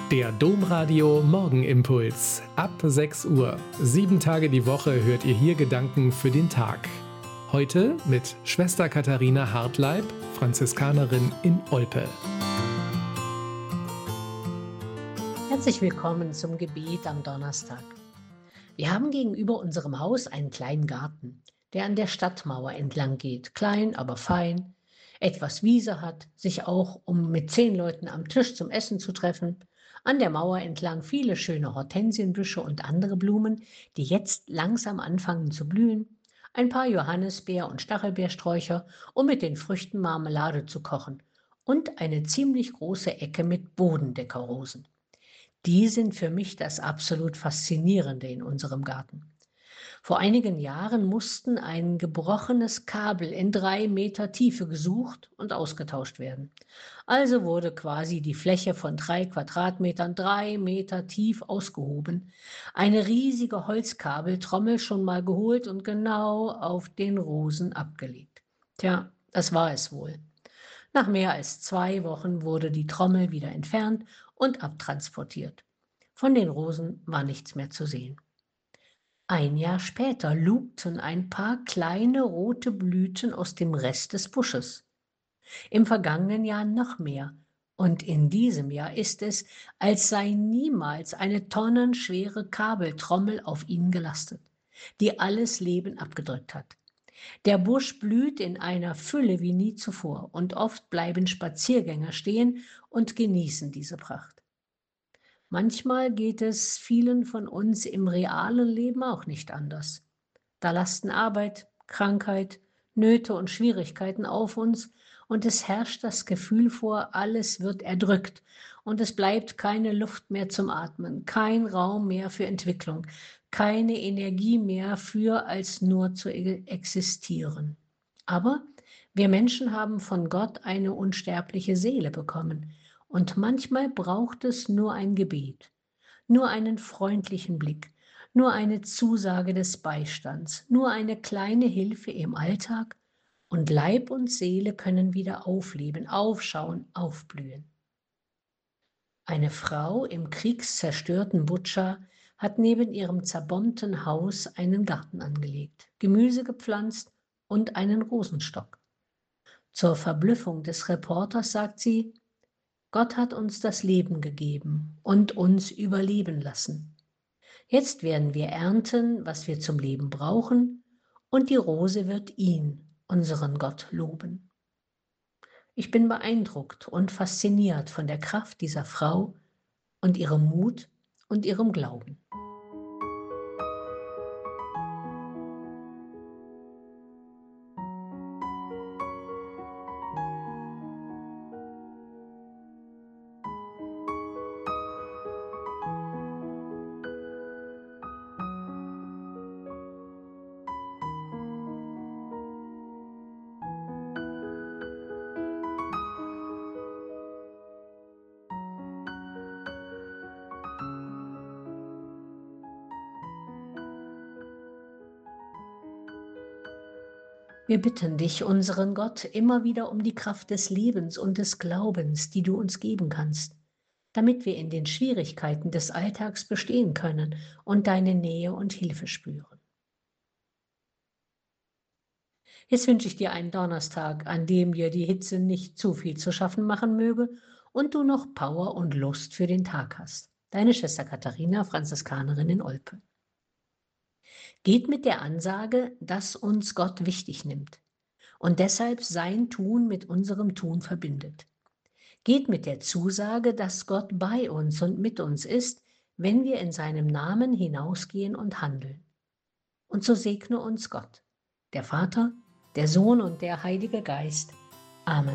Der Domradio Morgenimpuls. Ab 6 Uhr. 7 Tage die Woche hört ihr hier Gedanken für den Tag. Heute mit Schwester Katharina Hartleib, Franziskanerin in Olpe. Herzlich willkommen zum Gebet am Donnerstag. Wir haben gegenüber unserem Haus einen kleinen Garten, der an der Stadtmauer entlang geht. Klein, aber fein, etwas Wiese hat, sich auch um mit 10 Leuten am Tisch zum Essen zu treffen. An der Mauer entlang viele schöne Hortensienbüsche und andere Blumen, die jetzt langsam anfangen zu blühen. Ein paar Johannisbeer- und Stachelbeersträucher, um mit den Früchten Marmelade zu kochen. Und eine ziemlich große Ecke mit Bodendeckerrosen. Die sind für mich das absolut Faszinierende in unserem Garten. Vor einigen Jahren mussten ein gebrochenes Kabel in 3 Meter Tiefe gesucht und ausgetauscht werden. Also wurde quasi die Fläche von 3 Quadratmetern 3 Meter tief ausgehoben, eine riesige Holzkabeltrommel schon mal geholt und genau auf den Rosen abgelegt. Tja, das war es wohl. Nach mehr als 2 Wochen wurde die Trommel wieder entfernt und abtransportiert. Von den Rosen war nichts mehr zu sehen. Ein Jahr später lugten ein paar kleine rote Blüten aus dem Rest des Busches. Im vergangenen Jahr noch mehr. Und in diesem Jahr ist es, als sei niemals eine tonnenschwere Kabeltrommel auf ihnen gelastet, die alles Leben abgedrückt hat. Der Busch blüht in einer Fülle wie nie zuvor und oft bleiben Spaziergänger stehen und genießen diese Pracht. Manchmal geht es vielen von uns im realen Leben auch nicht anders. Da lasten Arbeit, Krankheit, Nöte und Schwierigkeiten auf uns und es herrscht das Gefühl vor, alles wird erdrückt und es bleibt keine Luft mehr zum Atmen, kein Raum mehr für Entwicklung, keine Energie mehr für als nur zu existieren. Aber wir Menschen haben von Gott eine unsterbliche Seele bekommen. Und manchmal braucht es nur ein Gebet, nur einen freundlichen Blick, nur eine Zusage des Beistands, nur eine kleine Hilfe im Alltag und Leib und Seele können wieder aufleben, aufschauen, aufblühen. Eine Frau im kriegszerstörten Butscha hat neben ihrem zerbombten Haus einen Garten angelegt, Gemüse gepflanzt und einen Rosenstock. Zur Verblüffung des Reporters sagt sie: Gott hat uns das Leben gegeben und uns überleben lassen. Jetzt werden wir ernten, was wir zum Leben brauchen, und die Rose wird ihn, unseren Gott, loben. Ich bin beeindruckt und fasziniert von der Kraft dieser Frau und ihrem Mut und ihrem Glauben. Wir bitten dich, unseren Gott, immer wieder um die Kraft des Lebens und des Glaubens, die du uns geben kannst, damit wir in den Schwierigkeiten des Alltags bestehen können und deine Nähe und Hilfe spüren. Jetzt wünsche ich dir einen Donnerstag, an dem dir die Hitze nicht zu viel zu schaffen machen möge und du noch Power und Lust für den Tag hast. Deine Schwester Katharina, Franziskanerin in Olpe. Geht mit der Ansage, dass uns Gott wichtig nimmt und deshalb sein Tun mit unserem Tun verbindet. Geht mit der Zusage, dass Gott bei uns und mit uns ist, wenn wir in seinem Namen hinausgehen und handeln. Und so segne uns Gott, der Vater, der Sohn und der Heilige Geist. Amen.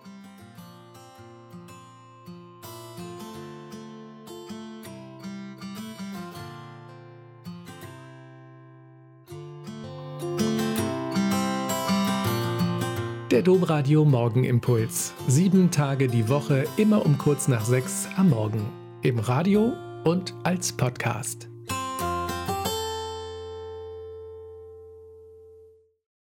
Der Domradio Morgenimpuls. 7 Tage die Woche, immer um kurz nach 6 am Morgen. Im Radio und als Podcast.